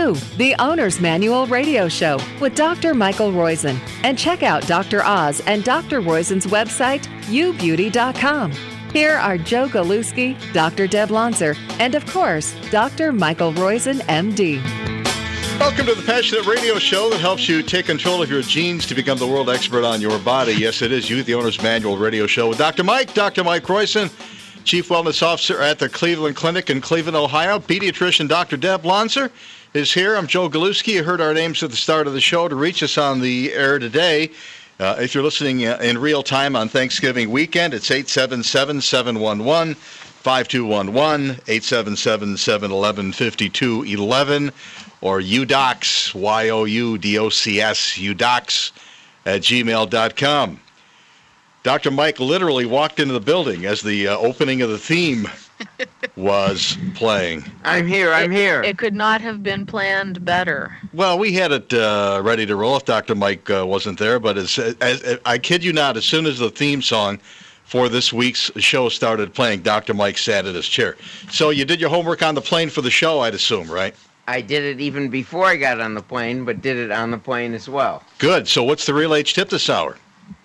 You, the Owner's Manual Radio Show with Dr. Michael Roizen. And check out Dr. Oz and Dr. Roizen's website, youbeauty.com. Here are Joe Galuski, Dr. Deb Lonzer, and of course, Dr. Michael Roizen, MD. Welcome to the Passionate Radio Show that helps you take control of your genes to become the world expert on your body. Yes, it is you, the Owner's Manual Radio Show with Dr. Mike Roizen, Chief Wellness Officer at the Cleveland Clinic in Cleveland, Ohio. Pediatrician Dr. Deb Lonzer is here. I'm Joe Galuski. You heard our names at the start of the show. To reach us on the air today, if you're listening in real time on Thanksgiving weekend, it's 877-711-5211, 877-711-5211, or UDOCS, Y-O-U-D-O-C-S, UDOCS at gmail.com. Dr. Mike literally walked into the building as the opening of the theme was playing. I'm here. It could not have been planned better. Well, we had it ready to roll if Dr. Mike wasn't there, but as I kid you not, as soon as the theme song for this week's show started playing, Dr. Mike sat at his chair. So you did your homework on the plane for the show, I'd assume, right? I did it even before I got on the plane, but did it on the plane as well. Good. So what's the Real Age tip this hour?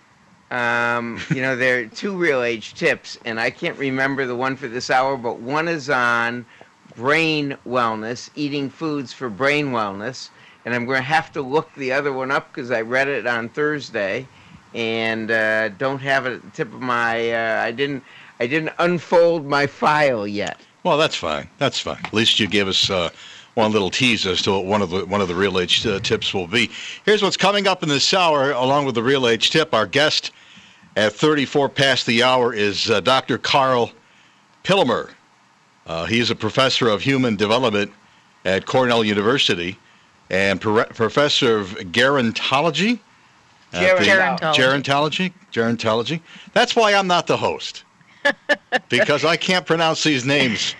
There are two Real Age tips, and I can't remember the one for this hour, but one is on brain wellness, eating foods for brain wellness, and I'm going to have to look the other one up because I read it on Thursday, and don't have it at the tip of my. I didn't unfold my file yet. Well, that's fine. That's fine. At least you gave us one little tease as to what one of the Real Age tips will be. Here's what's coming up in this hour, along with the Real Age tip. Our guest at 34 past the hour is Dr. Karl Pillemer. He is a professor of human development at Cornell University and professor of gerontology. Gerontology. That's why I'm not the host, because I can't pronounce these names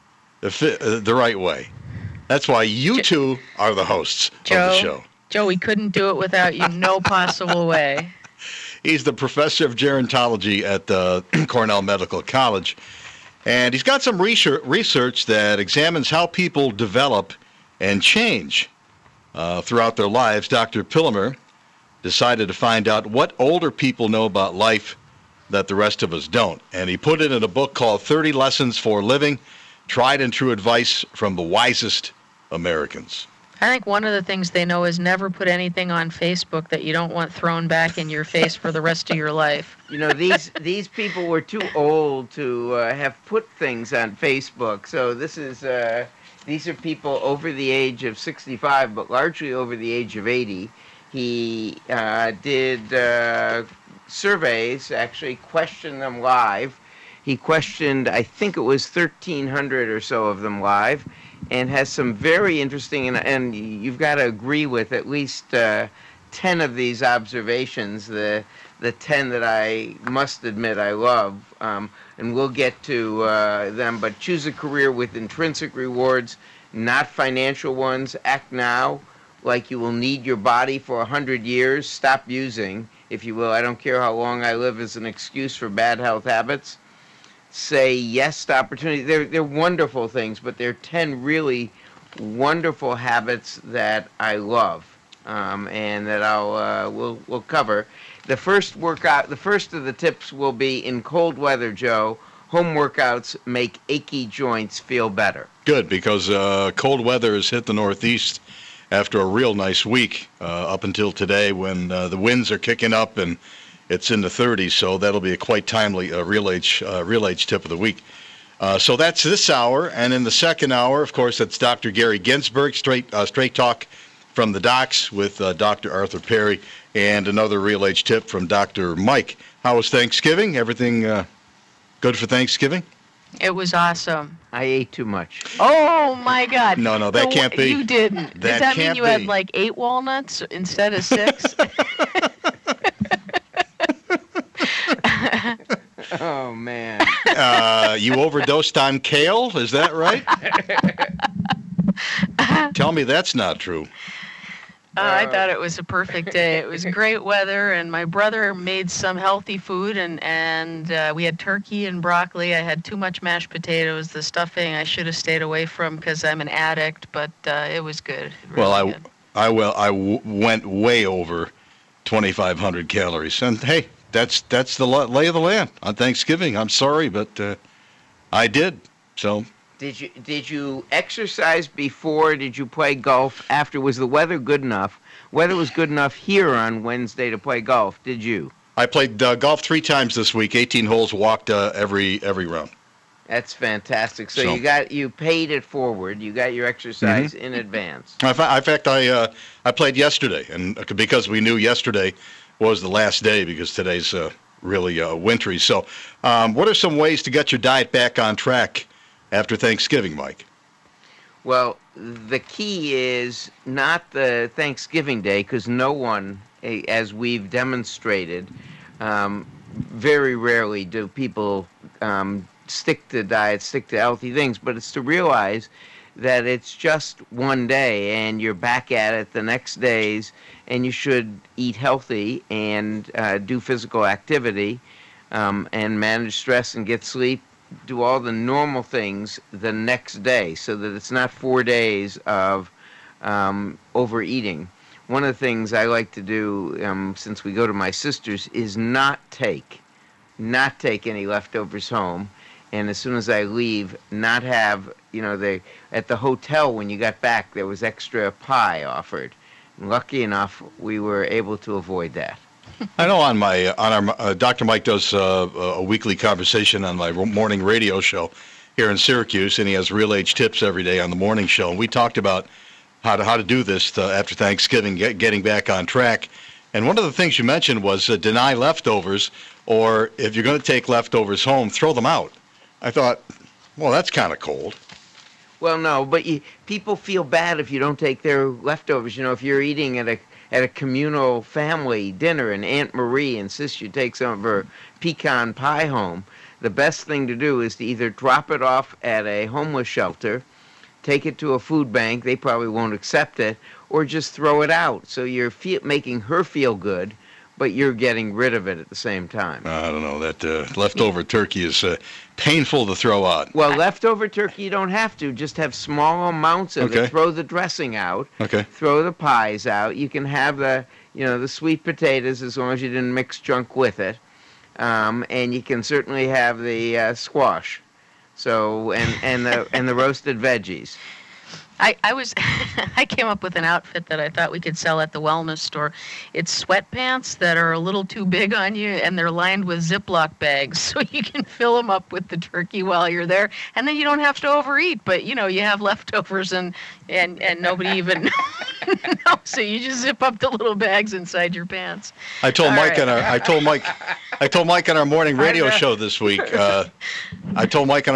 the right way. That's why you two are the hosts of the show. Joe, we couldn't do it without you. No possible way. He's the professor of gerontology at Cornell Medical College. And he's got some research that examines how people develop and change throughout their lives. Dr. Pillemer decided to find out what older people know about life that the rest of us don't. And he put it in a book called 30 Lessons for Living, Tried and True Advice from the Wisest Americans. I think one of the things they know is never put anything on Facebook that you don't want thrown back in your face for the rest of your life. You know, these people were too old to have put things on Facebook. So these are people over the age of 65, but largely over the age of 80. He did surveys, actually questioned them live. He questioned, I think it was 1,300 or so of them live, and has some very interesting, and you've got to agree with at least 10 of these observations, the 10 that I must admit I love, and we'll get to them, but choose a career with intrinsic rewards, not financial ones. Act now like you will need your body for 100 years. Stop using, if you will, I don't care how long I live as an excuse for bad health habits. Say yes to opportunity. They're wonderful things, but they're 10 really wonderful habits that I love, and that we'll cover. The first of the tips will be in cold weather, Joe. Home workouts make achy joints feel better. Good, because cold weather has hit the Northeast after a real nice week up until today, when the winds are kicking up and it's in the 30s, so that'll be a quite timely Real Age tip of the week. So that's this hour, and in the second hour, of course, that's Dr. Gary Ginsberg, straight talk from the docs with Dr. Arthur Perry, and another Real Age tip from Dr. Mike. How was Thanksgiving? Everything good for Thanksgiving? It was awesome. I ate too much. Oh, my God. No, that can't be. You didn't. Does that mean you had like 8 walnuts instead of 6? Oh, man. You overdosed on kale? Is that right? Tell me that's not true. I thought it was a perfect day. It was great weather, and my brother made some healthy food, and we had turkey and broccoli. I had too much mashed potatoes. The stuffing I should have stayed away from because I'm an addict, but it was good. Really good. I went way over 2,500 calories, and hey, that's the lay of the land on Thanksgiving. I'm sorry, but I did. So. Did you exercise before? Did you play golf after? Was the weather good enough? Weather was good enough here on Wednesday to play golf. Did you? I played golf 3 times this week. 18 holes, walked every round. That's fantastic. So you paid it forward. You got your exercise in advance. In fact, I played yesterday, and because we knew yesterday was the last day, because today's really wintry. So, what are some ways to get your diet back on track after Thanksgiving, Mike? Well, the key is not the Thanksgiving day, because no one, as we've demonstrated, very rarely do people stick to diet, stick to healthy things, but it's to realize that it's just one day and you're back at it the next days, and you should eat healthy and do physical activity and manage stress and get sleep, do all the normal things the next day, so that it's not 4 days of overeating. One of the things I like to do, since we go to my sister's, is not take any leftovers home. And as soon as I leave, not have, at the hotel when you got back, there was extra pie offered. And lucky enough, we were able to avoid that. I know on our Dr. Mike does a weekly conversation on my morning radio show here in Syracuse, and he has Real Age Tips every day on the morning show. And we talked about how to do this after Thanksgiving, getting back on track. And one of the things you mentioned was deny leftovers, or if you're going to take leftovers home, throw them out. I thought, well, that's kind of cold. Well, no, but people feel bad if you don't take their leftovers. If you're eating at a communal family dinner and Aunt Marie insists you take some of her pecan pie home, the best thing to do is to either drop it off at a homeless shelter, take it to a food bank, they probably won't accept it, or just throw it out. So you're making her feel good, but you're getting rid of it at the same time. I don't know. That leftover turkey is painful to throw out. Well, leftover turkey, you don't have to. Just have small amounts of it. Throw the dressing out. Okay. Throw the pies out. You can have the sweet potatoes as long as you didn't mix junk with it. And you can certainly have the squash. So and the roasted veggies. I came up with an outfit that I thought we could sell at the wellness store. It's sweatpants that are a little too big on you, and they're lined with Ziploc bags, so you can fill them up with the turkey while you're there, and then you don't have to overeat. But you have leftovers, and nobody even knows. So you just zip up the little bags inside your pants. I told Mike on our morning radio show this week. If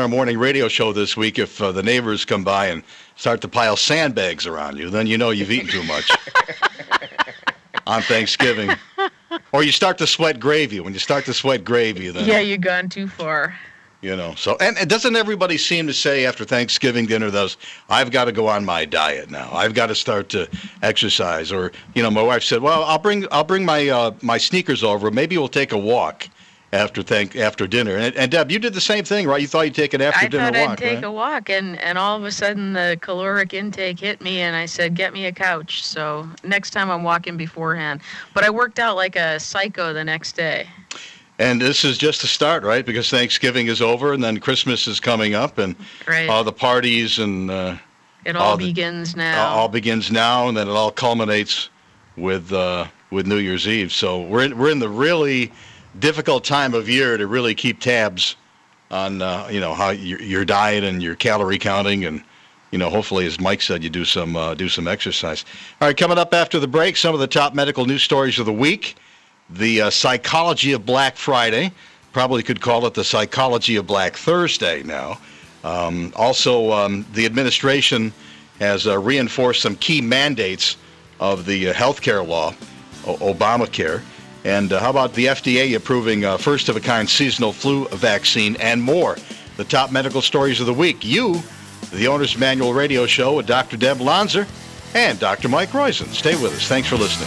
the neighbors come by and start to pile sandbags around you, then you've eaten too much on Thanksgiving. Or you start to sweat gravy. When you start to sweat gravy, then... Yeah, you've gone too far. So, and doesn't everybody seem to say after Thanksgiving dinner, I've got to go on my diet now. I've got to start to exercise. Or, my wife said, well, I'll bring my sneakers over. Maybe we'll take a walk after dinner. And Deb, you did the same thing, right? You thought you'd take an after-dinner walk, I thought I'd take a walk, and all of a sudden the caloric intake hit me, and I said, get me a couch. So next time I'm walking beforehand. But I worked out like a psycho the next day. And this is just the start, right? Because Thanksgiving is over, and then Christmas is coming up, and all the parties, and it all begins now. All begins now, and then it all culminates with New Year's Eve. So we're in the really difficult time of year to really keep tabs on how your diet and your calorie counting, and hopefully, as Mike said, you do some exercise. All right, coming up after the break, some of the top medical news stories of the week. The psychology of Black Friday, probably could call it the psychology of Black Thursday now. Also, the administration has reinforced some key mandates of the healthcare law, Obamacare. And how about the FDA approving first-of-a-kind seasonal flu vaccine and more? The top medical stories of the week. You, the Owner's Manual radio show with Dr. Deb Lonzer, and Dr. Mike Roizen. Stay with us. Thanks for listening.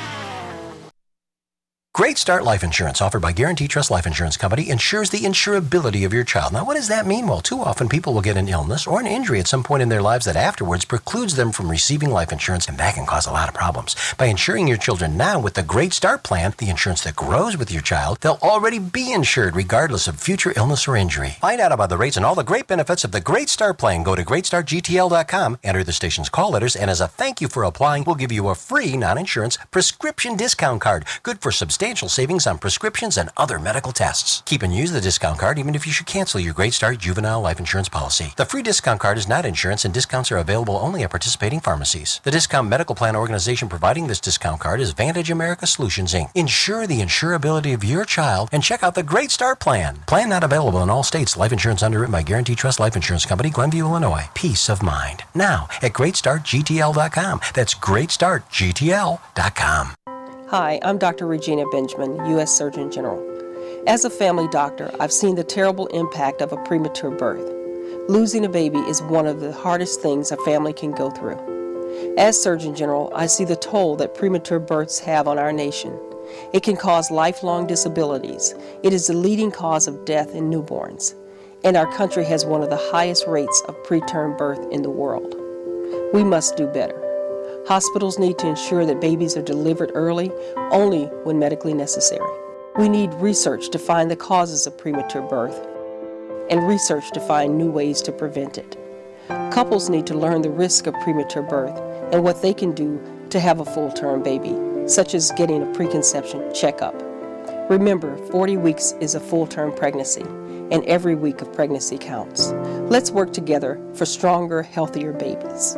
Great Start Life Insurance, offered by Guarantee Trust Life Insurance Company, ensures the insurability of your child. Now, what does that mean? Well, too often people will get an illness or an injury at some point in their lives that afterwards precludes them from receiving life insurance, and that can cause a lot of problems. By insuring your children now with the Great Start Plan, the insurance that grows with your child, they'll already be insured regardless of future illness or injury. Find out about the rates and all the great benefits of the Great Start Plan. Go to greatstartgtl.com, enter the station's call letters, and as a thank you for applying, we'll give you a free non-insurance prescription discount card, good for substantial savings on prescriptions and other medical tests. Keep and use the discount card even if you should cancel your Great Start Juvenile Life Insurance policy. The free discount card is not insurance, and discounts are available only at participating pharmacies. The discount medical plan organization providing this discount card is Vantage America Solutions, Inc. Insure the insurability of your child and check out the Great Start Plan. Plan not available in all states. Life insurance underwritten by Guarantee Trust Life Insurance Company, Glenview, Illinois. Peace of mind. Now at GreatStartGTL.com. That's GreatStartGTL.com. Hi, I'm Dr. Regina Benjamin, U.S. Surgeon General. As a family doctor, I've seen the terrible impact of a premature birth. Losing a baby is one of the hardest things a family can go through. As Surgeon General, I see the toll that premature births have on our nation. It can cause lifelong disabilities. It is the leading cause of death in newborns. And our country has one of the highest rates of preterm birth in the world. We must do better. Hospitals need to ensure that babies are delivered early, only when medically necessary. We need research to find the causes of premature birth and research to find new ways to prevent it. Couples need to learn the risk of premature birth and what they can do to have a full-term baby, such as getting a preconception checkup. Remember, 40 weeks is a full-term pregnancy, and every week of pregnancy counts. Let's work together for stronger, healthier babies.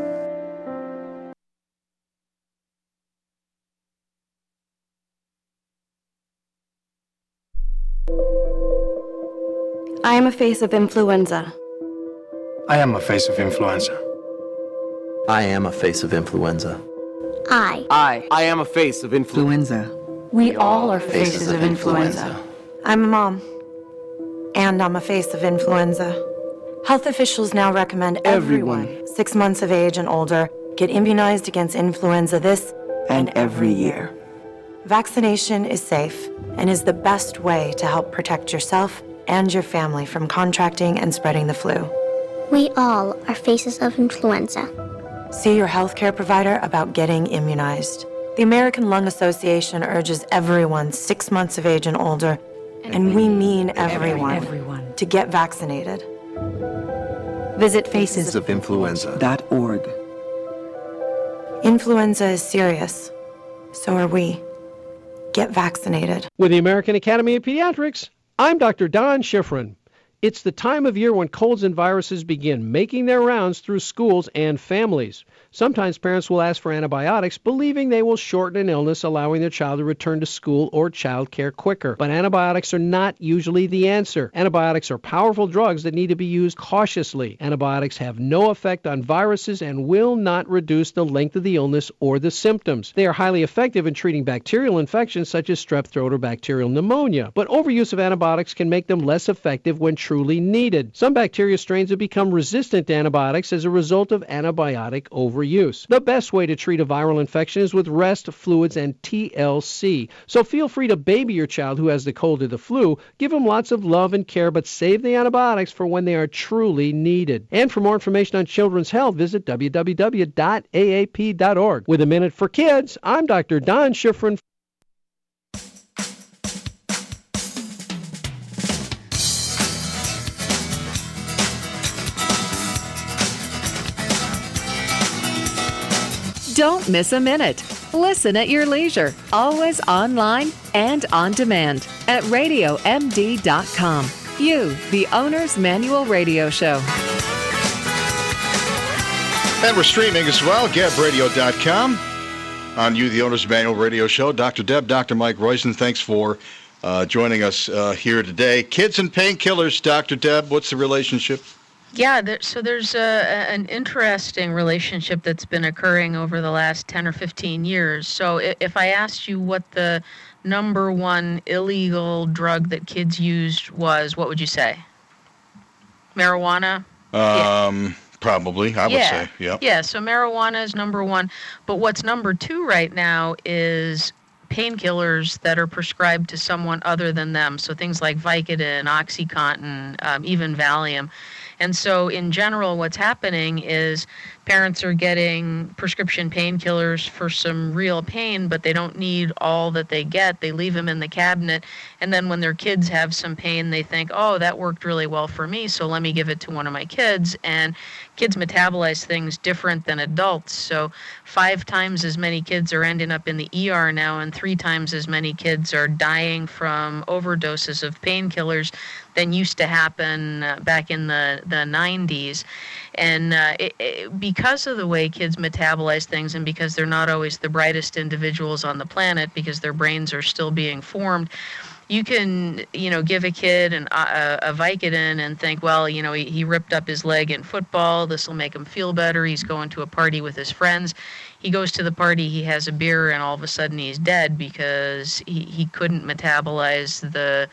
I am a face of influenza. I am a face of influenza. I am a face of influenza. I am a face of influenza. We all are faces of influenza. I'm a mom, and I'm a face of influenza. Health officials now recommend everyone 6 months of age and older get immunized against influenza this And every year. Vaccination is safe and is the best way to help protect yourself and your family from contracting and spreading the flu. We all are faces of influenza. See your healthcare provider about getting immunized. The American Lung Association urges everyone 6 months of age and older, and we mean everyone, to get vaccinated. Visit facesofinfluenza.org. Influenza is serious. So are we. Get vaccinated. With the American Academy of Pediatrics, I'm Dr. Don Schifrin. It's the time of year when colds and viruses begin making their rounds through schools and families. Sometimes parents will ask for antibiotics, believing they will shorten an illness, allowing their child to return to school or child care quicker. But antibiotics are not usually the answer. Antibiotics are powerful drugs that need to be used cautiously. Antibiotics have no effect on viruses and will not reduce the length of the illness or the symptoms. They are highly effective in treating bacterial infections such as strep throat or bacterial pneumonia. But overuse of antibiotics can make them less effective when truly needed. Some bacteria strains have become resistant to antibiotics as a result of antibiotic overuse. The best way to treat a viral infection is with rest, fluids, and TLC. So feel free to baby your child who has the cold or the flu. Give them lots of love and care, but save the antibiotics for when they are truly needed. And for more information on children's health, visit www.aap.org. With a Minute for Kids, I'm Dr. Don Schifrin. Don't miss a minute. Listen at your leisure, always online and on demand at RadioMD.com. You, the Owner's Manual Radio Show. And we're streaming as well, GabRadio.com. On You, the Owner's Manual Radio Show. Dr. Deb, Dr. Mike Roizen, thanks for joining us here today. Kids and painkillers, Dr. Deb, what's the relationship? Yeah, there's an interesting relationship that's been occurring over the last 10 or 15 years. So if I asked you what the number one illegal drug that kids used was, what would you say? Marijuana? Probably, I would say. Yeah. Yeah, so marijuana is number one. But what's number two right now is painkillers that are prescribed to someone other than them. So things like Vicodin, OxyContin, even Valium. And so in general, what's happening is parents are getting prescription painkillers for some real pain, but they don't need all that they get. They leave them in the cabinet. And then when their kids have some pain, they think, oh, that worked really well for me, so let me give it to one of my kids. And kids metabolize things different than adults. So 5 times as many kids are ending up in the ER now, and 3 times as many kids are dying from overdoses of painkillers than used to happen back in the 90s. And because of the way kids metabolize things, and because they're not always the brightest individuals on the planet, because their brains are still being formed, you can, give a kid a Vicodin and think, well, he ripped up his leg in football. This will make him feel better. He's going to a party with his friends. He goes to the party, he has a beer, and all of a sudden he's dead because he couldn't metabolize the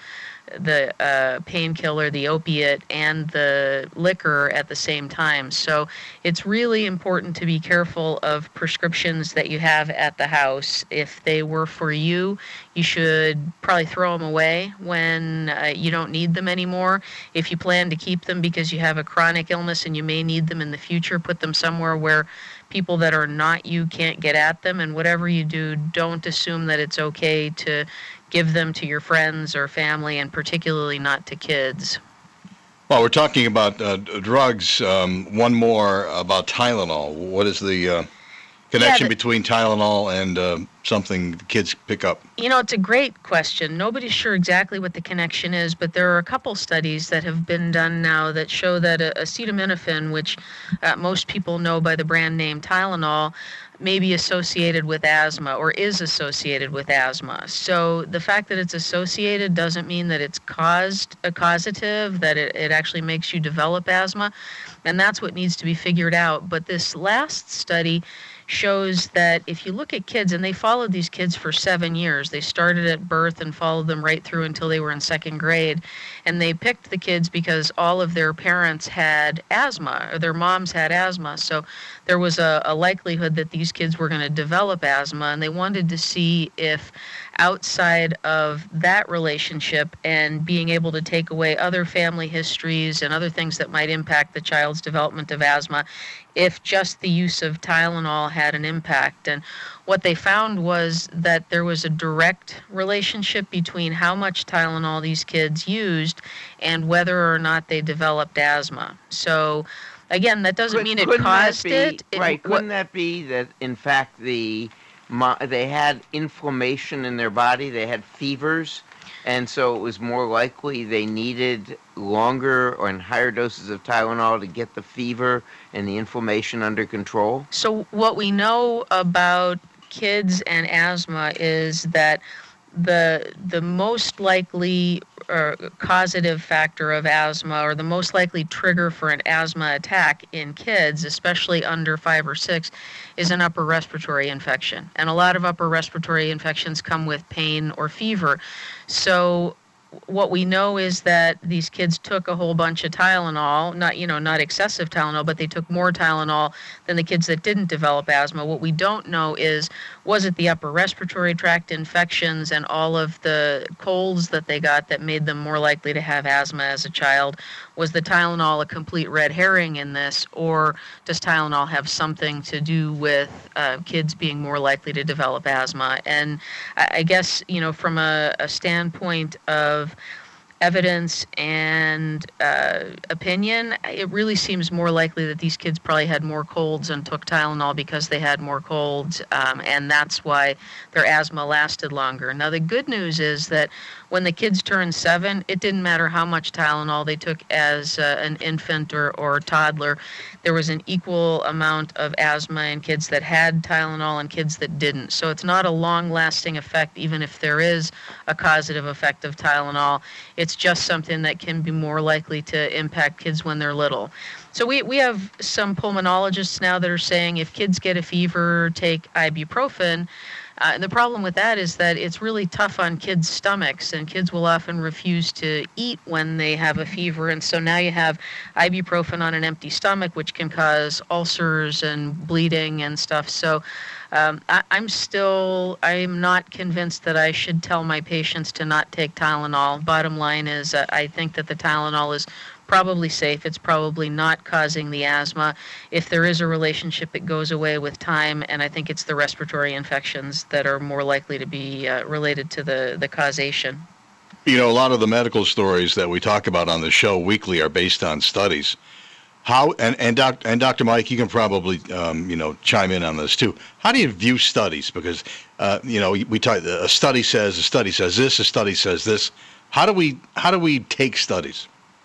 painkiller, the opiate, and the liquor at the same time. So it's really important to be careful of prescriptions that you have at the house. If they were for you, you should probably throw them away when you don't need them anymore. If you plan to keep them because you have a chronic illness and you may need them in the future, put them somewhere where people that are not you can't get at them. And whatever you do, don't assume that it's okay to give them to your friends or family, and particularly not to kids. Well, we're talking about drugs. One more about Tylenol. What is the connection between Tylenol and something kids pick up? It's a great question. Nobody's sure exactly what the connection is, but there are a couple studies that have been done now that show that acetaminophen, which most people know by the brand name Tylenol, may be associated with asthma or is associated with asthma. So the fact that it's associated doesn't mean that it's caused a causative, that it actually makes you develop asthma, and that's what needs to be figured out. But this last study shows that if you look at kids, and they followed these kids for 7 years, they started at birth and followed them right through until they were in 2nd grade, and they picked the kids because all of their parents had asthma, or their moms had asthma, so there was a likelihood that these kids were going to develop asthma, and they wanted to see if outside of that relationship and being able to take away other family histories and other things that might impact the child's development of asthma, if just the use of Tylenol had an impact. And what they found was that there was a direct relationship between how much Tylenol these kids used and whether or not they developed asthma. So again, that doesn't mean it caused it. Right. Couldn't that be that, in fact, they had inflammation in their body, they had fevers, and so it was more likely they needed longer or higher doses of Tylenol to get the fever and the inflammation under control? So what we know about kids and asthma is that the most likely causative factor of asthma, or the most likely trigger for an asthma attack in kids, especially under 5 or 6, is an upper respiratory infection. And a lot of upper respiratory infections come with pain or fever. So what we know is that these kids took a whole bunch of Tylenol, not excessive Tylenol, but they took more Tylenol than the kids that didn't develop asthma. What we don't know is, was it the upper respiratory tract infections and all of the colds that they got that made them more likely to have asthma as a child? Was the Tylenol a complete red herring in this, or does Tylenol have something to do with kids being more likely to develop asthma? And I guess, from a standpoint of evidence and opinion, it really seems more likely that these kids probably had more colds and took Tylenol because they had more colds, and that's why their asthma lasted longer. Now, the good news is that when the kids turned 7, it didn't matter how much Tylenol they took as an infant or toddler. There was an equal amount of asthma in kids that had Tylenol and kids that didn't. So it's not a long-lasting effect, even if there is a causative effect of Tylenol. It's just something that can be more likely to impact kids when they're little. So we have some pulmonologists now that are saying if kids get a fever, take ibuprofen. The problem with that is that it's really tough on kids' stomachs, and kids will often refuse to eat when they have a fever. And so now you have ibuprofen on an empty stomach, which can cause ulcers and bleeding and stuff. So I'm not convinced that I should tell my patients to not take Tylenol. Bottom line is I think that the Tylenol is probably safe. It's probably not causing the asthma. If there is a relationship, it goes away with time, and I think it's the respiratory infections that are more likely to be related to the causation. You know, a lot of the medical stories that we talk about on the show weekly are based on studies. How and Dr. Mike, you can probably chime in on this too. How do you view studies? Because we talk. A study says this. A study says this. How do we take studies?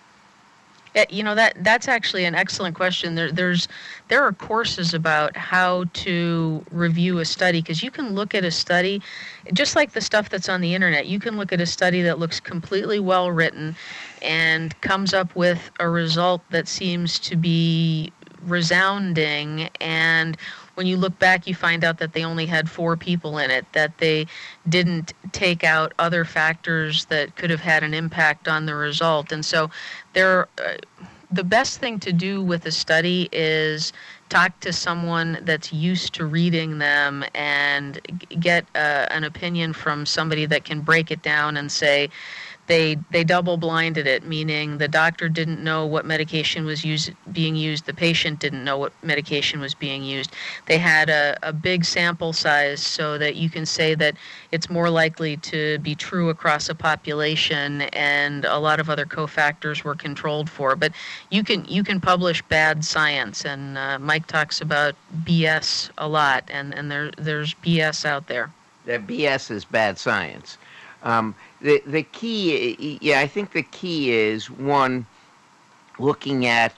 That's actually an excellent question. There are courses about how to review a study, because you can look at a study, just like the stuff that's on the internet. You can look at a study that looks completely well written and comes up with a result that seems to be resounding, and when you look back, you find out that they only had 4 people in it, that they didn't take out other factors that could have had an impact on the result. And so the best thing to do with a study is talk to someone that's used to reading them and get an opinion from somebody that can break it down and say, They double-blinded it, meaning the doctor didn't know what medication was being used. The patient didn't know what medication was being used. They had a big sample size so that you can say that it's more likely to be true across a population, and a lot of other cofactors were controlled for. But you can publish bad science, and Mike talks about BS a lot, and there's BS out there. That BS is bad science. The key, I think the key is, one, looking at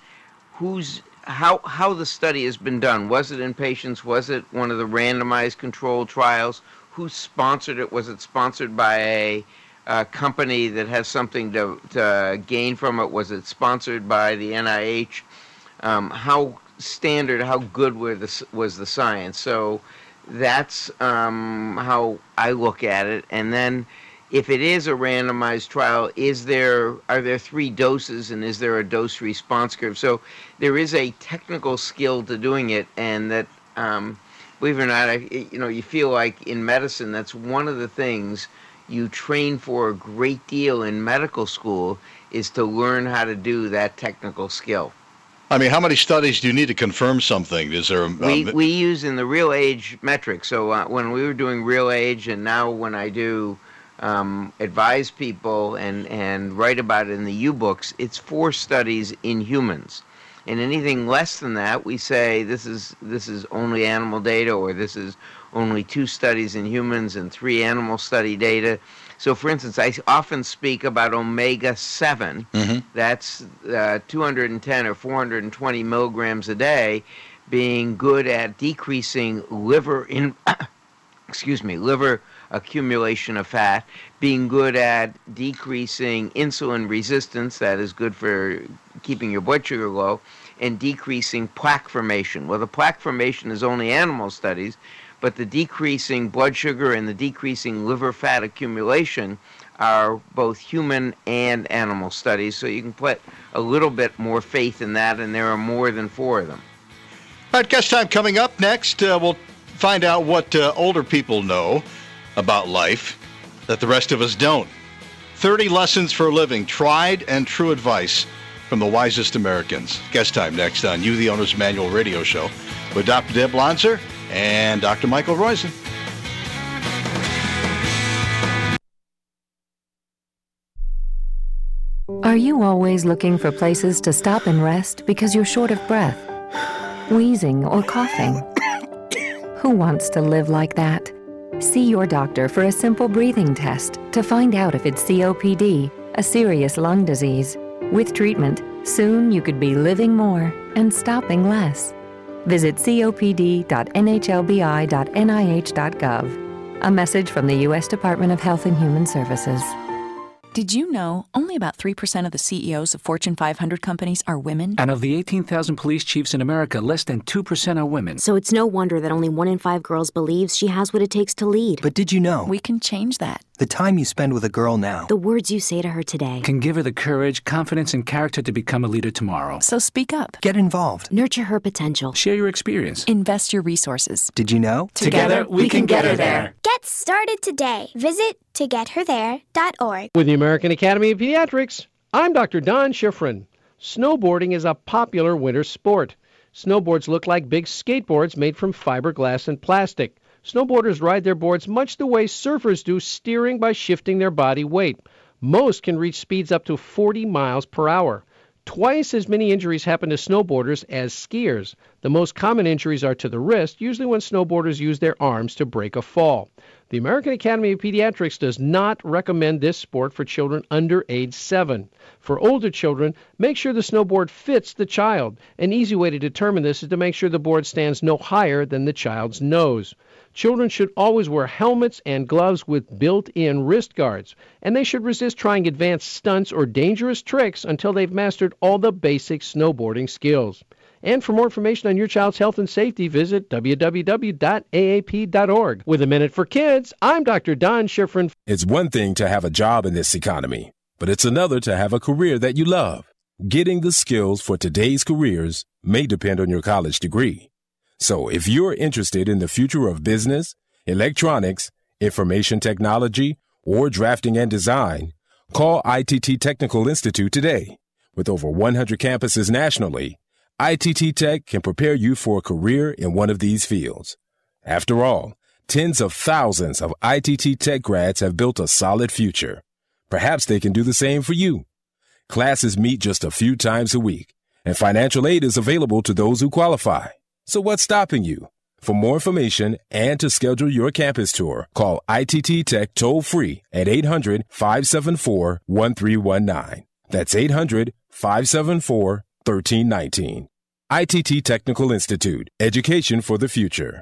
how the study has been done. Was it in patients? Was it one of the randomized controlled trials? Who sponsored it? Was it sponsored by a company that has something to gain from it? Was it sponsored by the NIH? How standard, how good was the science? So that's how I look at it. And then, if it is a randomized trial, are there 3 doses, and is there a dose response curve? So there is a technical skill to doing it, and that, believe it or not, you feel like in medicine, that's one of the things you train for a great deal in medical school, is to learn how to do that technical skill. I mean, how many studies do you need to confirm something? Is there we use in the real age metric. So when we were doing real age, and now when I do advise people and write about it in the U-books, it's 4 studies in humans. And anything less than that, we say this is only animal data, or this is only 2 studies in humans and 3 animal study data. So, for instance, I often speak about omega-7. Mm-hmm. That's 210 or 420 milligrams a day, being good at decreasing liver accumulation of fat, being good at decreasing insulin resistance, that is good for keeping your blood sugar low, and decreasing plaque formation. Well, the plaque formation is only animal studies, but the decreasing blood sugar and the decreasing liver fat accumulation are both human and animal studies, so you can put a little bit more faith in that, and there are more than 4 of them. All right, guest time coming up next. We'll find out what older people know about life that the rest of us don't. 30 lessons for a living, tried and true advice from the wisest Americans. Guest time next on You, the Owner's Manual radio show with Dr. Deb Lanzer and Dr. Michael Roizen. Are you always looking for places to stop and rest because you're short of breath, wheezing, or coughing? Who wants to live like that? See your doctor for a simple breathing test to find out if it's COPD, a serious lung disease. With treatment, soon you could be living more and stopping less. Visit copd.nhlbi.nih.gov. A message from the U.S. Department of Health and Human Services. Did you know only about 3% of the CEOs of Fortune 500 companies are women? And of the 18,000 police chiefs in America, less than 2% are women. So it's no wonder that only 1 in 5 girls believes she has what it takes to lead. But did you know? We can change that. The time you spend with a girl now. The words you say to her today. Can give her the courage, confidence, and character to become a leader tomorrow. So speak up. Get involved. Nurture her potential. Share your experience. Invest your resources. Did you know? Together we can get her there. Get started today. Visit togetherthere.org. With the American Academy of Pediatrics, I'm Dr. Don Schifrin. Snowboarding is a popular winter sport. Snowboards look like big skateboards made from fiberglass and plastic. Snowboarders ride their boards much the way surfers do, steering by shifting their body weight. Most can reach speeds up to 40 miles per hour. Twice as many injuries happen to snowboarders as skiers. The most common injuries are to the wrist, usually when snowboarders use their arms to break a fall. The American Academy of Pediatrics does not recommend this sport for children under age 7. For older children, make sure the snowboard fits the child. An easy way to determine this is to make sure the board stands no higher than the child's nose. Children should always wear helmets and gloves with built-in wrist guards, and they should resist trying advanced stunts or dangerous tricks until they've mastered all the basic snowboarding skills. And for more information on your child's health and safety, visit www.aap.org. With a Minute for Kids, I'm Dr. Don Schifrin. It's one thing to have a job in this economy, but it's another to have a career that you love. Getting the skills for today's careers may depend on your college degree. So if you're interested in the future of business, electronics, information technology, or drafting and design, call ITT Technical Institute today. With over 100 campuses nationally, ITT Tech can prepare you for a career in one of these fields. After all, tens of thousands of ITT Tech grads have built a solid future. Perhaps they can do the same for you. Classes meet just a few times a week, and financial aid is available to those who qualify. So what's stopping you? For more information and to schedule your campus tour, call ITT Tech toll-free at 800-574-1319. That's 800-574-1319. ITT Technical Institute, education for the future.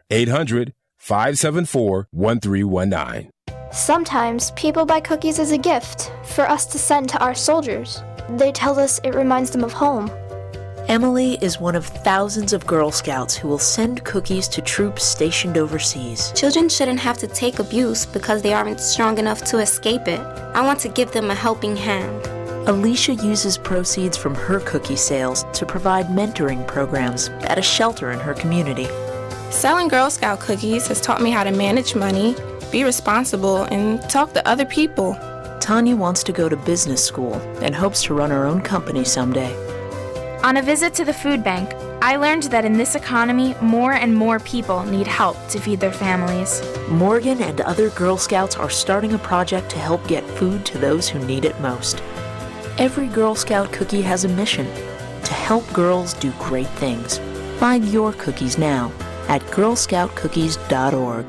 800-574-1319. Sometimes people buy cookies as a gift for us to send to our soldiers. They tell us it reminds them of home. Emily is one of thousands of Girl Scouts who will send cookies to troops stationed overseas. Children shouldn't have to take abuse because they aren't strong enough to escape it. I want to give them a helping hand. Alicia uses proceeds from her cookie sales to provide mentoring programs at a shelter in her community. Selling Girl Scout cookies has taught me how to manage money, be responsible, and talk to other people. Tanya wants to go to business school and hopes to run her own company someday. On a visit to the food bank, I learned that in this economy, more and more people need help to feed their families. Morgan and other Girl Scouts are starting a project to help get food to those who need it most. Every Girl Scout cookie has a mission: to help girls do great things. Find your cookies now at girlscoutcookies.org.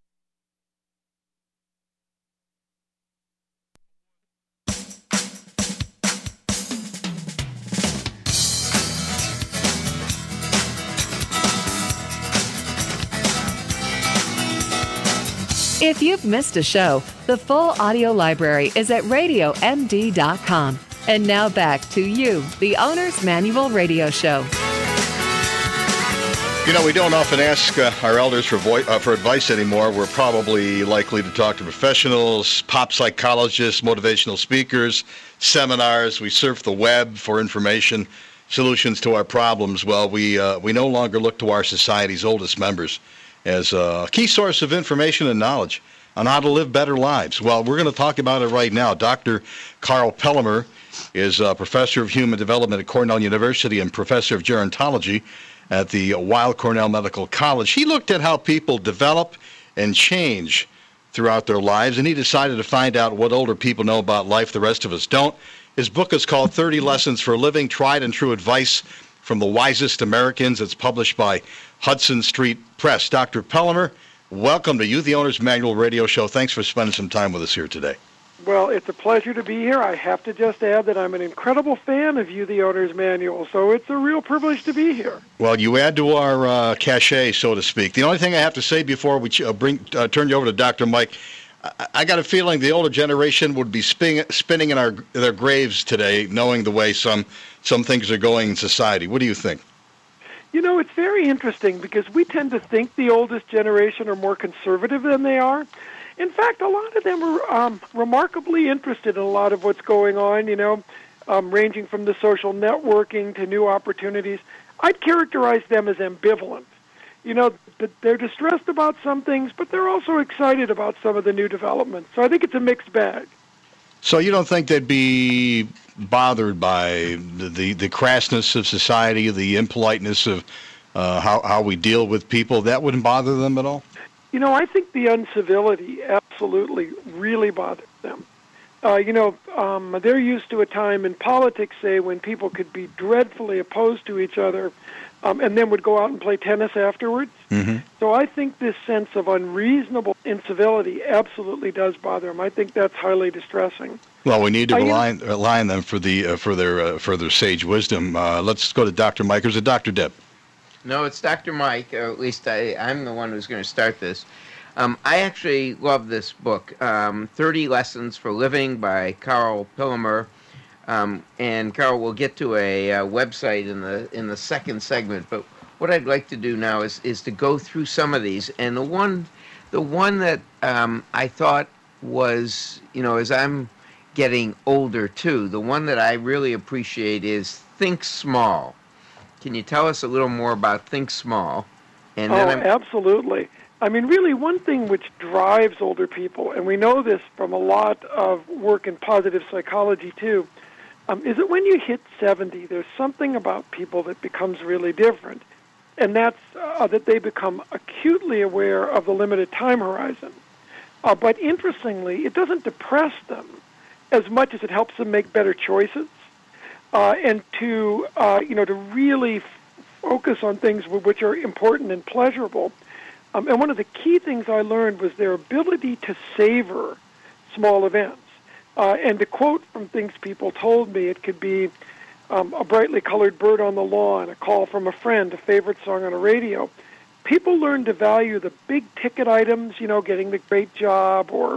If you've missed a show, the full audio library is at radiomd.com. And now back to you, the Owner's Manual Radio Show. You know, we don't often ask our elders for advice anymore. We're probably likely to talk to professionals, pop psychologists, motivational speakers, seminars. We surf the web for information, solutions to our problems. Well, we no longer look to our society's oldest members as a key source of information and knowledge on how to live better lives. Well, we're going to talk about it right now. Dr. Carl Pellimer is a professor of human development at Cornell University and professor of gerontology at the Weill Cornell Medical College. He looked at how people develop and change throughout their lives, and he decided to find out what older people know about life the rest of us don't. His book is called 30 Lessons for Living, Tried and True Advice from the Wisest Americans. It's published by Hudson Street Press. Dr. Pellimer, welcome to You, the Owner's Manual Radio Show. Thanks for spending some time with us here today. Well, it's a pleasure to be here. I have to just add that I'm an incredible fan of You, the Owner's Manual, so it's a real privilege to be here. Well, you add to our cachet, so to speak. The only thing I have to say before we turn you over to Dr. Mike, I got a feeling the older generation would be spinning in their graves today, knowing the way some things are going in society. What do you think? You know, it's very interesting because we tend to think the oldest generation are more conservative than they are. In fact, a lot of them are remarkably interested in a lot of what's going on, ranging from the social networking to new opportunities. I'd characterize them as ambivalent. They're distressed about some things, but they're also excited about some of the new developments. So I think it's a mixed bag. So you don't think they'd be bothered by the crassness of society, the impoliteness of how we deal with people? That wouldn't bother them at all? I think the uncivility absolutely really bothers them. They're used to a time in politics, say, when people could be dreadfully opposed to each other and then would go out and play tennis afterwards. Mm-hmm. So I think this sense of unreasonable incivility absolutely does bother them. I think that's highly distressing. Well, we need to rely on them for their sage wisdom. Let's go to Dr. Mike. Or is it Dr. Deb? No, it's Dr. Mike, or at least I'm the one who's going to start this. I actually love this book, 30 Lessons for Living by Carl Pillemer. And Carl, we'll get to a website in the second segment. But what I'd like to do now is to go through some of these. And the one that I thought was, as I'm getting older too, the one that I really appreciate is Think Small. Can you tell us a little more about Think Small? And then absolutely. I mean, really, one thing which drives older people, and we know this from a lot of work in positive psychology too, is that when you hit 70, there's something about people that becomes really different, and that's that they become acutely aware of the limited time horizon. But interestingly, it doesn't depress them as much as it helps them make better choices, and to really focus on things which are important and pleasurable. And one of the key things I learned was their ability to savor small events. And to quote from things people told me, it could be a brightly colored bird on the lawn, a call from a friend, a favorite song on a radio. People learn to value the big-ticket items, getting the great job or,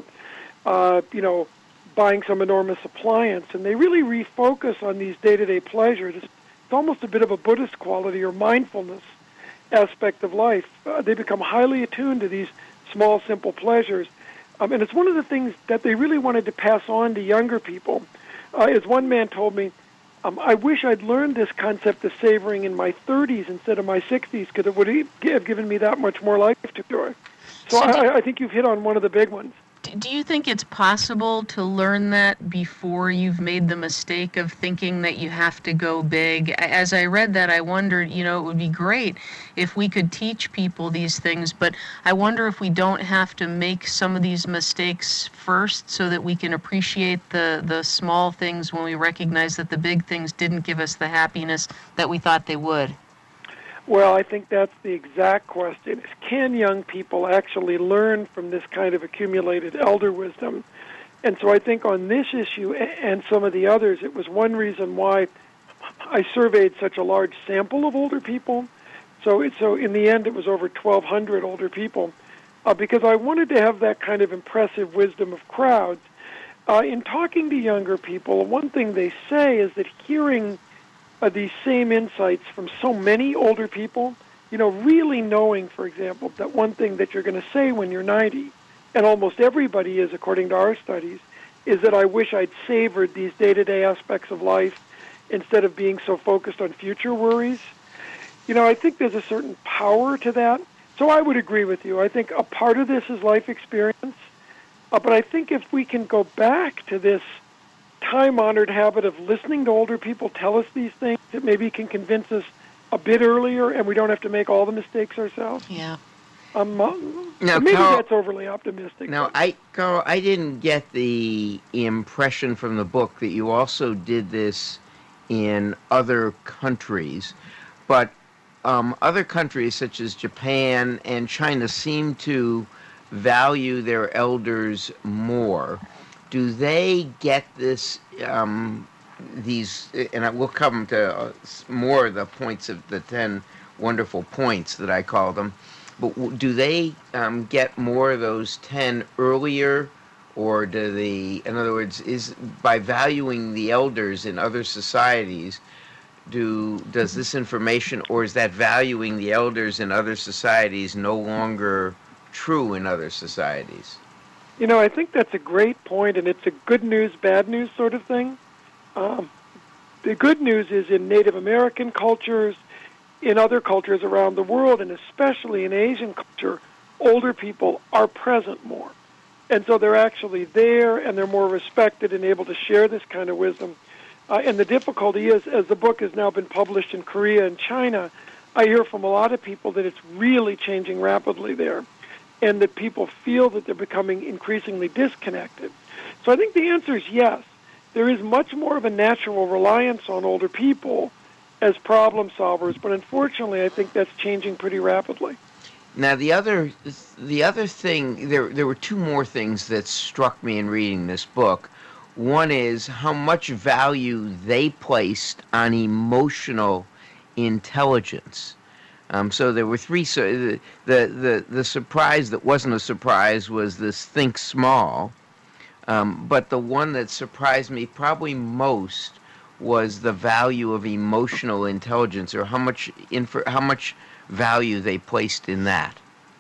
buying some enormous appliance. And they really refocus on these day-to-day pleasures. It's almost a bit of a Buddhist quality or mindfulness aspect of life. They become highly attuned to these small, simple pleasures. And it's one of the things that they really wanted to pass on to younger people. As one man told me, I wish I'd learned this concept of savoring in my 30s instead of my 60s, because it would have given me that much more life to enjoy. So I think you've hit on one of the big ones. Do you think it's possible to learn that before you've made the mistake of thinking that you have to go big? As I read that, I wondered, it would be great if we could teach people these things, but I wonder if we don't have to make some of these mistakes first so that we can appreciate the small things when we recognize that the big things didn't give us the happiness that we thought they would. Well, I think that's the exact question. Is can young people actually learn from this kind of accumulated elder wisdom? And so I think on this issue and some of the others, it was one reason why I surveyed such a large sample of older people. So in the end, it was over 1,200 older people, because I wanted to have that kind of impressive wisdom of crowds. In talking to younger people, one thing they say is that hearing these same insights from so many older people, really knowing, for example, that one thing that you're going to say when you're 90, and almost everybody is, according to our studies, is that I wish I'd savored these day-to-day aspects of life instead of being so focused on future worries. I think there's a certain power to that. So I would agree with you. I think a part of this is life experience. But I think if we can go back to this time-honored habit of listening to older people tell us these things, it maybe can convince us a bit earlier, and we don't have to make all the mistakes ourselves. Yeah. Now, maybe Carl, that's overly optimistic. Now, Carl, I didn't get the impression from the book that you also did this in other countries, but other countries such as Japan and China seem to value their elders more. Do they get this, these, and we'll come to more of the points of the 10 wonderful points that I call them, but do they get more of those 10 earlier Or in other words, is by valuing the elders in other societies, does this information, or is that valuing the elders in other societies no longer true in other societies? I think that's a great point, and it's a good news, bad news sort of thing. The good news is in Native American cultures, in other cultures around the world, and especially in Asian culture, older people are present more. And so they're actually there, and they're more respected and able to share this kind of wisdom. And the difficulty is, as the book has now been published in Korea and China, I hear from a lot of people that it's really changing rapidly there, and that people feel that they're becoming increasingly disconnected. So I think the answer is yes. There is much more of a natural reliance on older people as problem solvers, but unfortunately I think that's changing pretty rapidly. Now, the other thing, there were two more things that struck me in reading this book. One is how much value they placed on emotional intelligence. So there were three. So the surprise that wasn't a surprise was this think small. But the one that surprised me probably most was the value of emotional intelligence, or how much value they placed in that.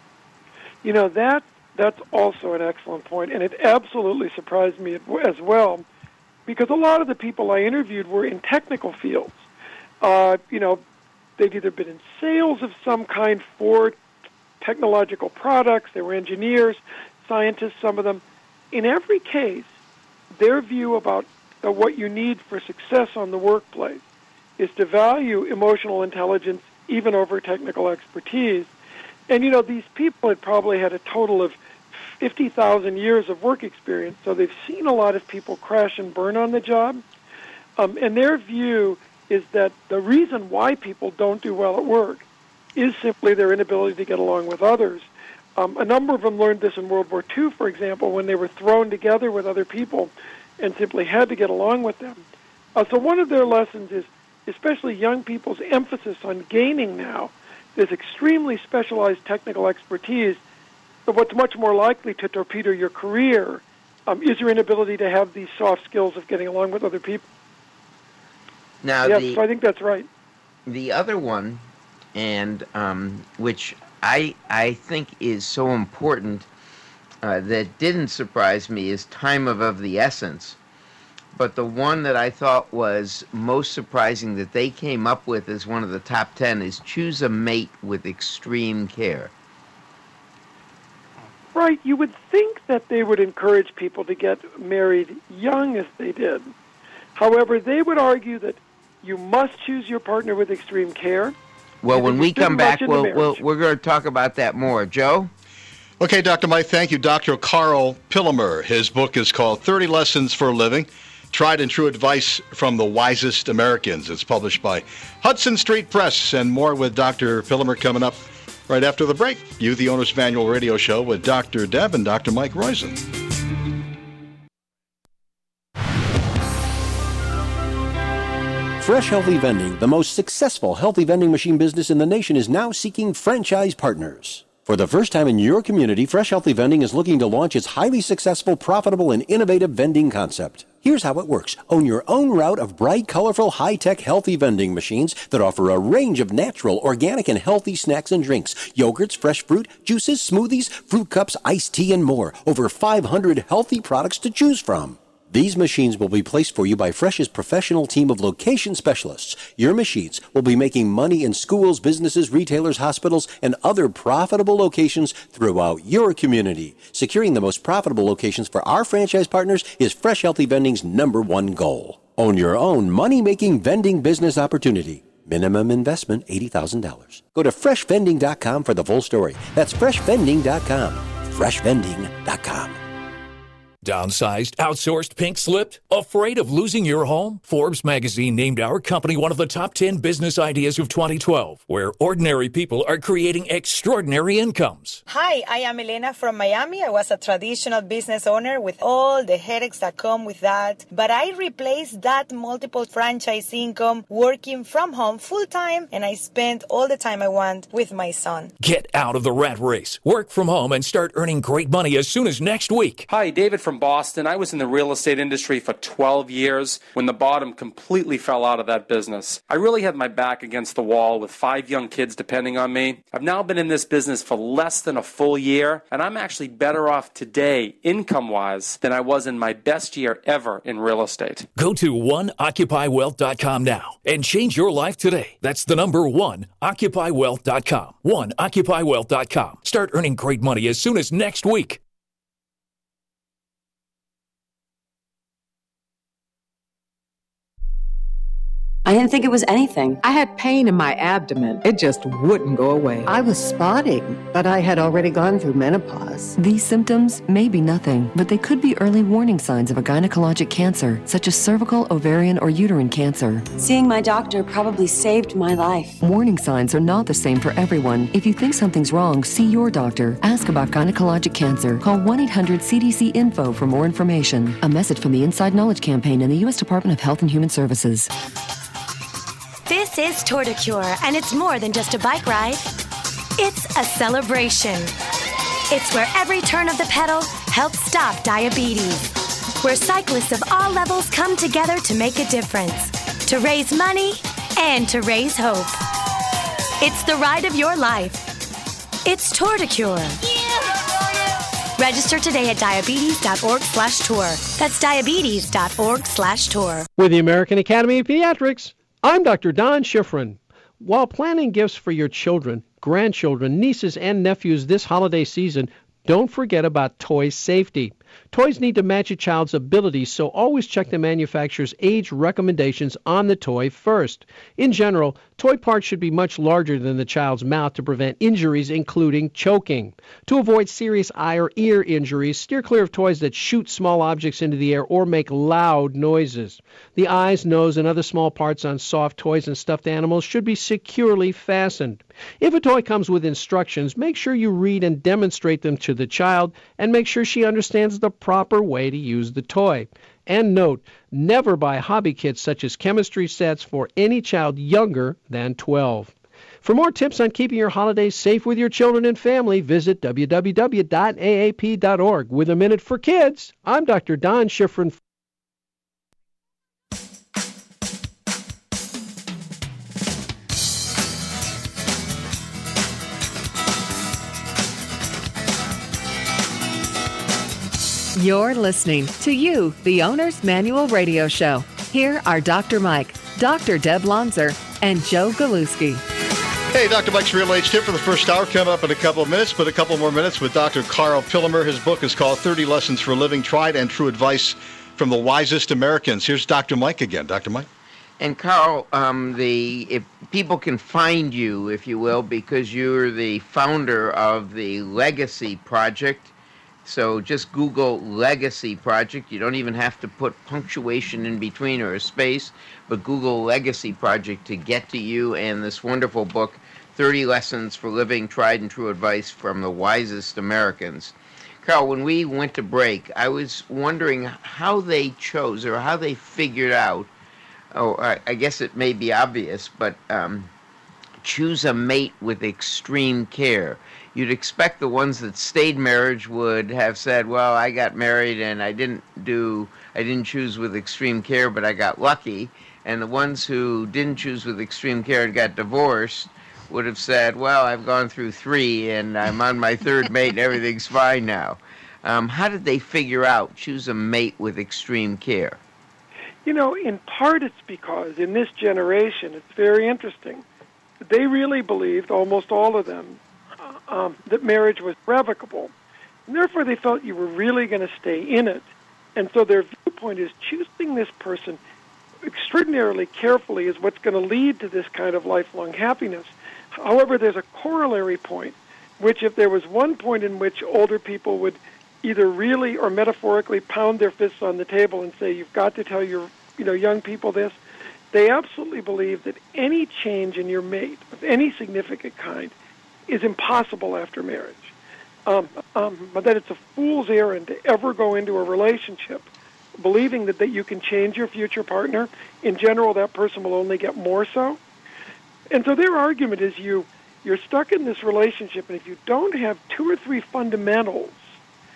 That's also an excellent point, and it absolutely surprised me as well, because a lot of the people I interviewed were in technical fields. They'd either been in sales of some kind for technological products, they were engineers, scientists, some of them. In every case, their view about what you need for success on the workplace is to value emotional intelligence even over technical expertise. And, these people had probably had a total of 50,000 years of work experience, so they've seen a lot of people crash and burn on the job. And their view is that the reason why people don't do well at work is simply their inability to get along with others. A number of them learned this in World War II, for example, when they were thrown together with other people and simply had to get along with them. So one of their lessons is especially young people's emphasis on gaining now this extremely specialized technical expertise. But what's much more likely to torpedo your career is your inability to have these soft skills of getting along with other people. Now, yes, so I think that's right. The other one, and which I think is so important that didn't surprise me, is time of the essence. But the one that I thought was most surprising that they came up with as one of the top 10 is choose a mate with extreme care. Right. You would think that they would encourage people to get married young as they did. However, they would argue that you must choose your partner with extreme care. Well, when we come back, we're going to talk about that more. Joe? Okay, Dr. Mike, thank you. Dr. Carl Pillamer. His book is called 30 Lessons for a Living, Tried and True Advice from the Wisest Americans. It's published by Hudson Street Press. And more with Dr. Pillamer coming up right after the break. You, the Owner's Manual Radio Show with Dr. Deb and Dr. Mike Roizen. Fresh Healthy Vending, the most successful healthy vending machine business in the nation, is now seeking franchise partners. For the first time in your community, Fresh Healthy Vending is looking to launch its highly successful, profitable, and innovative vending concept. Here's how it works. Own your own route of bright, colorful, high-tech, healthy vending machines that offer a range of natural, organic, and healthy snacks and drinks, yogurts, fresh fruit, juices, smoothies, fruit cups, iced tea, and more. Over 500 healthy products to choose from. These machines will be placed for you by Fresh's professional team of location specialists. Your machines will be making money in schools, businesses, retailers, hospitals, and other profitable locations throughout your community. Securing the most profitable locations for our franchise partners is Fresh Healthy Vending's #1 goal. Own your own money-making vending business opportunity. Minimum investment $80,000. Go to freshvending.com for the full story. That's freshvending.com. freshvending.com. Downsized, outsourced, pink-slipped? Afraid of losing your home? Forbes magazine named our company one of the top 10 business ideas of 2012, where ordinary people are creating extraordinary incomes. Hi, I am Elena from Miami. I was a traditional business owner with all the headaches that come with that. But I replaced that multiple franchise income working from home full-time, and I spent all the time I want with my son. Get out of the rat race. Work from home and start earning great money as soon as next week. Hi, David from from Boston. I was in the real estate industry for 12 years when the bottom completely fell out of that business. I really had my back against the wall with 5 young kids depending on me. I've now been in this business for less than a full year, and I'm actually better off today, income-wise, than I was in my best year ever in real estate. Go to oneoccupywealth.com now and change your life today. That's the number 1, occupywealth.com. Oneoccupywealth.com. Start earning great money as soon as next week. I didn't think it was anything. I had pain in my abdomen. It just wouldn't go away. I was spotting, but I had already gone through menopause. These symptoms may be nothing, but they could be early warning signs of a gynecologic cancer, such as cervical, ovarian, or uterine cancer. Seeing my doctor probably saved my life. Warning signs are not the same for everyone. If you think something's wrong, see your doctor. Ask about gynecologic cancer. Call 1-800-CDC-INFO for more information. A message from the Inside Knowledge Campaign and the U.S. Department of Health and Human Services. This is Torticure, and it's more than just a bike ride. It's a celebration. It's where every turn of the pedal helps stop diabetes. Where cyclists of all levels come together to make a difference. To raise money and to raise hope. It's the ride of your life. It's Torticure. Register today at diabetes.org/tour. That's diabetes.org/tour. With the American Academy of Pediatrics, I'm Dr. Don Schifrin. While planning gifts for your children, grandchildren, nieces, and nephews this holiday season, don't forget about toy safety. Toys need to match a child's abilities, so always check the manufacturer's age recommendations on the toy first. In general, toy parts should be much larger than the child's mouth to prevent injuries, including choking. To avoid serious eye or ear injuries, steer clear of toys that shoot small objects into the air or make loud noises. The eyes, nose, and other small parts on soft toys and stuffed animals should be securely fastened. If a toy comes with instructions, make sure you read and demonstrate them to the child, and make sure she understands the proper way to use the toy. And note, never buy hobby kits such as chemistry sets for any child younger than 12. For more tips on keeping your holidays safe with your children and family, visit www.aap.org. With a Minute for Kids, I'm Dr. Don Schifrin. You're listening to You, the Owner's Manual Radio Show. Here are Dr. Mike, Dr. Deb Lonzer, and Joe Galuski. Hey, Dr. Mike's Real Age Tip for the first hour coming up in a couple of minutes, but a couple more minutes with Dr. Carl Pillemer. His book is called 30 Lessons for Living, Tried and True Advice from the Wisest Americans. Here's Dr. Mike again. Dr. Mike? And Carl, if people can find you, if you will, because you're the founder of the Legacy Project. So just Google Legacy Project. You don't even have to put punctuation in between or a space, but Google Legacy Project to get to you and this wonderful book, 30 Lessons for Living, Tried and True Advice from the Wisest Americans. Carl, when we went to break, I was wondering how they chose or how they figured out, I guess it may be obvious, but choose a mate with extreme care. You'd expect the ones that stayed marriage would have said, well, I got married and I didn't choose with extreme care, but I got lucky. And the ones who didn't choose with extreme care and got divorced would have said, well, I've gone through 3 and I'm on my 3rd mate and everything's fine now. How did they figure out choose a mate with extreme care? You know, in part it's because in this generation, it's very interesting. They really believed, almost all of them, that marriage was revocable. And therefore, they felt you were really going to stay in it. And so their viewpoint is choosing this person extraordinarily carefully is what's going to lead to this kind of lifelong happiness. However, there's a corollary point, which if there was one point in which older people would either really or metaphorically pound their fists on the table and say, you've got to tell your young people this, they absolutely believe that any change in your mate of any significant kind is impossible after marriage. But that it's a fool's errand to ever go into a relationship believing that you can change your future partner. In general, that person will only get more so. And so their argument is you're stuck in this relationship, and if you don't have 2 or 3 fundamentals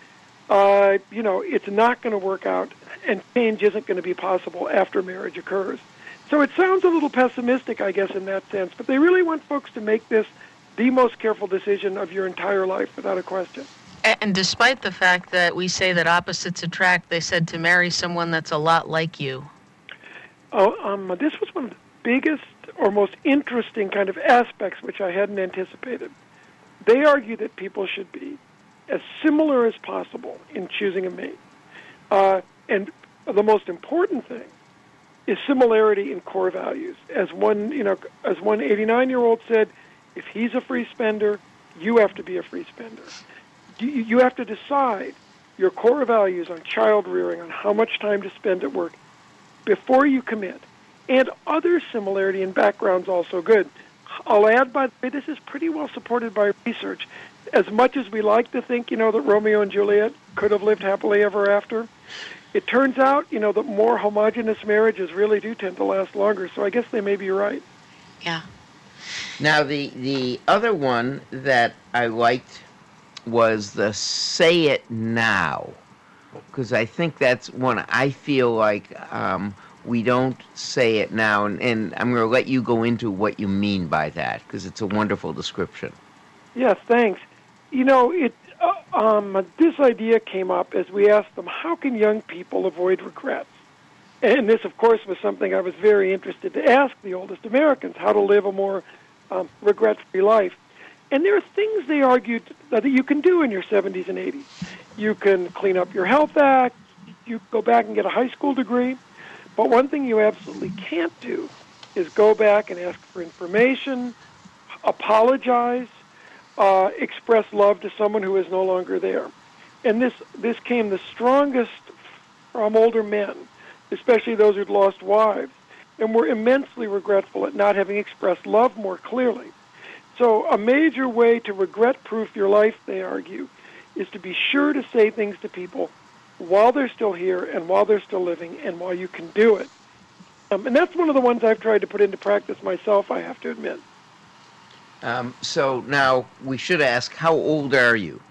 it's not going to work out, and change isn't going to be possible after marriage occurs. So it sounds a little pessimistic, I guess, in that sense, but they really want folks to make this the most careful decision of your entire life, without a question. And despite the fact that we say that opposites attract, they said to marry someone that's a lot like you. This was one of the biggest or most interesting kind of aspects which I hadn't anticipated. They argue that people should be as similar as possible in choosing a mate. And the most important thing is similarity in core values. As one 89-year-old said, if he's a free spender, you have to be a free spender. You have to decide your core values on child rearing, on how much time to spend at work before you commit. And other similarity in background's also good. I'll add, by the way, this is pretty well supported by research. As much as we like to think, that Romeo and Juliet could have lived happily ever after, it turns out, that more homogeneous marriages really do tend to last longer. So I guess they may be right. Yeah. Now, the other one that I liked was the say it now, because I think that's one I feel like we don't say it now, and I'm going to let you go into what you mean by that, because it's a wonderful description. Yes, thanks. This idea came up as we asked them, how can young people avoid regrets? And this, of course, was something I was very interested to ask the oldest Americans, how to live a more regret-free life. And there are things they argued that you can do in your 70s and 80s. You can clean up your health act, you go back and get a high school degree, but one thing you absolutely can't do is go back and ask for information, apologize, express love to someone who is no longer there. And this came the strongest from older men, especially those who'd lost wives, and were immensely regretful at not having expressed love more clearly. So a major way to regret-proof your life, they argue, is to be sure to say things to people while they're still here and while they're still living and while you can do it. And that's one of the ones I've tried to put into practice myself, I have to admit. So now we should ask, how old are you?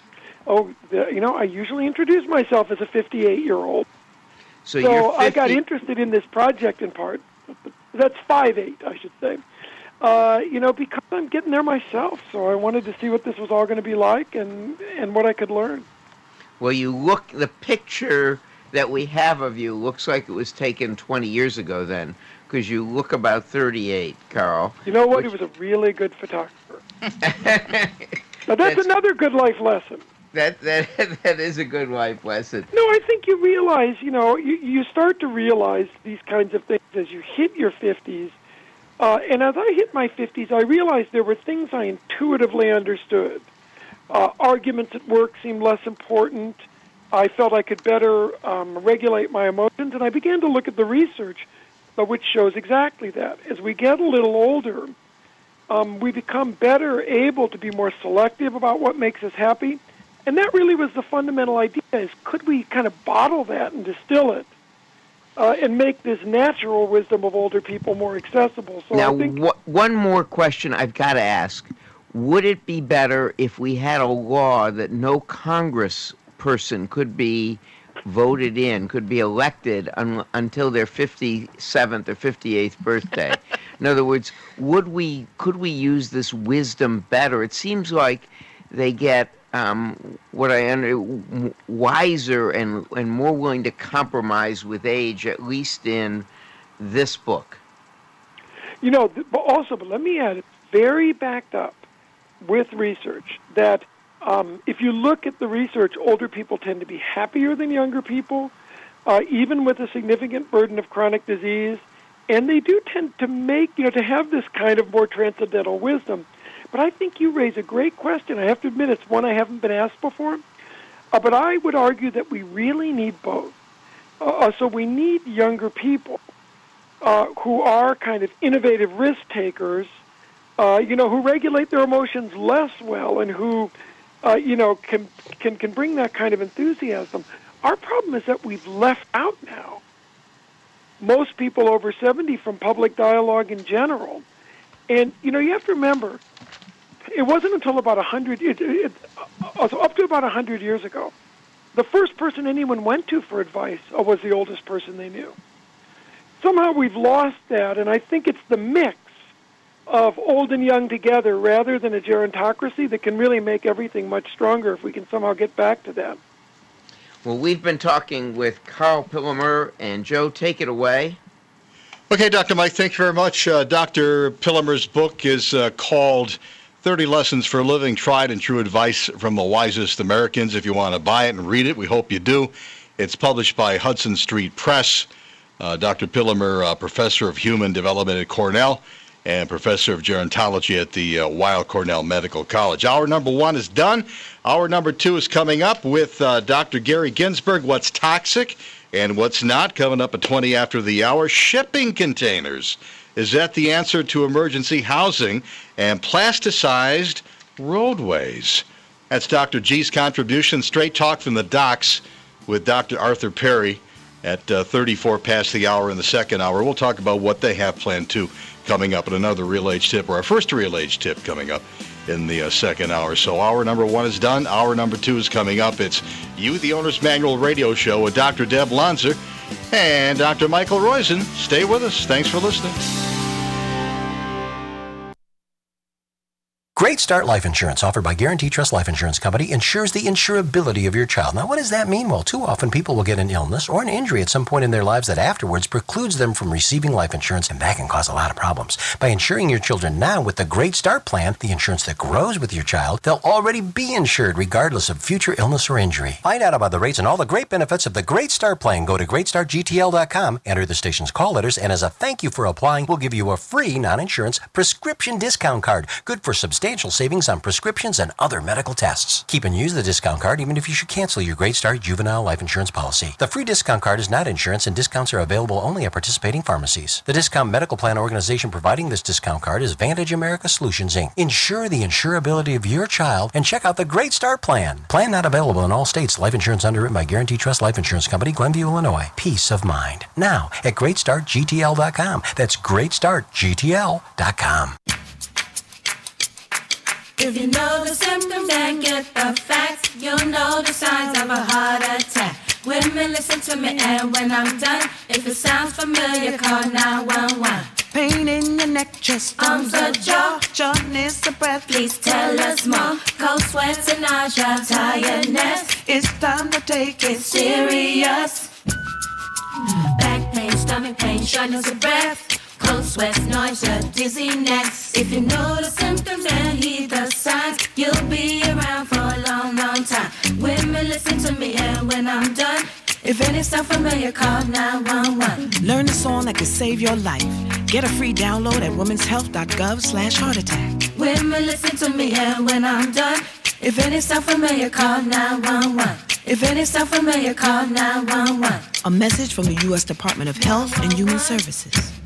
I usually introduce myself as a 58-year-old. So you're 50... I got interested in this project in part. That's 5'8", I should say. Because I'm getting there myself. So I wanted to see what this was all going to be like and what I could learn. Well, the picture that we have of you looks like it was taken 20 years ago then, because you look about 38, Carl. You know what? He was a really good photographer. Now, that's another good life lesson. That is a good life lesson. No, I think you realize, you start to realize these kinds of things as you hit your 50s. And as I hit my 50s, I realized there were things I intuitively understood. Arguments at work seemed less important. I felt I could better regulate my emotions, and I began to look at the research, which shows exactly that. As we get a little older, we become better able to be more selective about what makes us happy. And that really was the fundamental idea, is could we kind of bottle that and distill it and make this natural wisdom of older people more accessible? So now, I think one more question I've got to ask. Would it be better if we had a law that no Congress person could be voted in, could be elected until their 57th or 58th birthday? In other words, could we use this wisdom better? It seems like they get wiser and more willing to compromise with age, at least in this book. But let me add, it's very backed up with research that if you look at the research, older people tend to be happier than younger people, even with a significant burden of chronic disease, and they do tend to to have this kind of more transcendental wisdom. But I think you raise a great question. I have to admit, it's one I haven't been asked before. But I would argue that we really need both. So we need younger people who are kind of innovative risk takers, who regulate their emotions less well and who, can bring that kind of enthusiasm. Our problem is that we've left out now most people over 70 from public dialogue in general. And, you have to remember, it wasn't until about 100, up to about 100 years ago, the first person anyone went to for advice was the oldest person they knew. Somehow we've lost that, and I think it's the mix of old and young together rather than a gerontocracy that can really make everything much stronger if we can somehow get back to that. Well, we've been talking with Carl Pillemer, and Joe, take it away. Okay, Dr. Mike, thank you very much. Dr. Pillemer's book is called 30 Lessons for Living Tried and True Advice from the Wisest Americans. If you want to buy it and read it, we hope you do. It's published by Hudson Street Press. Dr. Pillemer, professor of human development at Cornell and professor of gerontology at the Weill Cornell Medical College. Hour number 1 is done. Hour number 2 is coming up with Dr. Gary Ginsberg, what's toxic and what's not, coming up at 20 after the hour. Shipping containers. Is that the answer to emergency housing and plasticized roadways? That's Dr. G's contribution. Straight talk from the docks with Dr. Arthur Perry at 34 past the hour in the second hour. We'll talk about what they have planned too coming up, and another Real Age Tip, or our first Real Age Tip coming up in the second hour. So hour number 1 is done. Hour number 2 is coming up. It's You, the Owner's Manual Radio Show with Dr. Deb Lanzer and Dr. Michael Roizen. Stay with us. Thanks for listening. Great Start Life Insurance, offered by Guarantee Trust Life Insurance Company, ensures the insurability of your child. Now, what does that mean? Well, too often people will get an illness or an injury at some point in their lives that afterwards precludes them from receiving life insurance, and that can cause a lot of problems. By insuring your children now with the Great Start Plan, the insurance that grows with your child, they'll already be insured regardless of future illness or injury. Find out about the rates and all the great benefits of the Great Start Plan. Go to greatstartgtl.com, enter the station's call letters, and as a thank you for applying, we'll give you a free non-insurance prescription discount card, good for substantial savings on prescriptions and other medical tests. Keep and use the discount card even if you should cancel your Great Start juvenile life insurance policy. The free discount card is not insurance, and discounts are available only at participating pharmacies. The discount medical plan organization providing this discount card is Vantage America Solutions, Inc. Ensure the insurability of your child and check out the Great Start Plan. Plan not available in all states. Life insurance underwritten by Guarantee Trust Life Insurance Company, Glenview, Illinois. Peace of mind. Now at greatstartgtl.com. That's greatstartgtl.com. If you know the symptoms and get the facts, you'll know the signs of a heart attack. Women, listen to me, and when I'm done, if it sounds familiar, call 911. Pain in your neck, chest, arms or jaw, shortness of breath. Please tell us more. Cold sweats and nausea, tiredness. It's time to take it serious. Back pain, stomach pain, shortness of breath. Cold sweats, nausea, dizziness. If you know the symptoms and heed the signs, you'll be around for a long, long time. Women, listen to me, and when I'm done, if any sound familiar, call 911. Learn a song that could save your life. Get a free download at womenshealth.gov/heart attack. Women, listen to me, and when I'm done, if any sound familiar, call 911. If any sound familiar, call 911. A message from the U.S. Department of Health and Human Services.